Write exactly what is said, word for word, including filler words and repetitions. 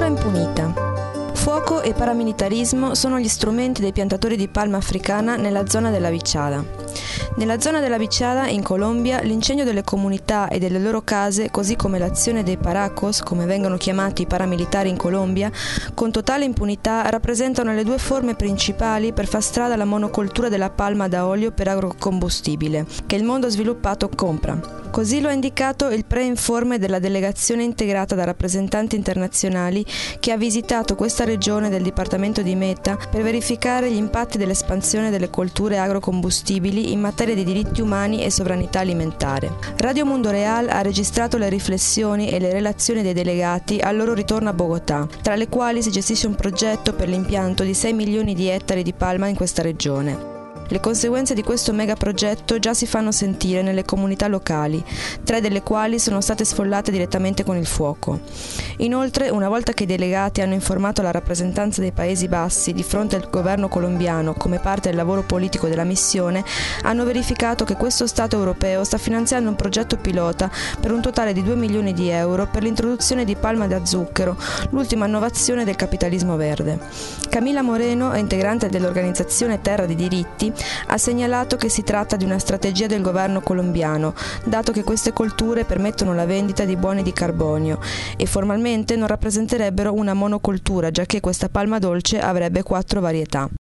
impunita. Fuoco e paramilitarismo sono gli strumenti dei piantatori di palma africana nella zona della Vichada. Nella zona della Vichada, in Colombia, l'incendio delle comunità e delle loro case, così come l'azione dei paracos, come vengono chiamati i paramilitari in Colombia, con totale impunità rappresentano le due forme principali per far strada alla monocoltura della palma da olio per agrocombustibile, che il mondo sviluppato compra. Così lo ha indicato il pre-informe della delegazione integrata da rappresentanti internazionali che ha visitato questa regione del dipartimento di Meta per verificare gli impatti dell'espansione delle colture agrocombustibili in materia di diritti umani e sovranità alimentare. Radio Mundo Real ha registrato le riflessioni e le relazioni dei delegati al loro ritorno a Bogotà, tra le quali si gestisce un progetto per l'impianto di sei milioni di ettari di palma in questa regione. Le conseguenze di questo megaprogetto già si fanno sentire nelle comunità locali, tre delle quali sono state sfollate direttamente con il fuoco. Inoltre, una volta che i delegati hanno informato la rappresentanza dei Paesi Bassi di fronte al governo colombiano come parte del lavoro politico della missione, hanno verificato che questo Stato europeo sta finanziando un progetto pilota per un totale di due milioni di euro per l'introduzione di palma da zucchero, l'ultima innovazione del capitalismo verde. Camila Moreno, integrante dell'organizzazione Terra di Diritti, ha segnalato che si tratta di una strategia del governo colombiano, dato che queste colture permettono la vendita di buoni di carbonio e formalmente non rappresenterebbero una monocoltura, giacché questa palma dolce avrebbe quattro varietà.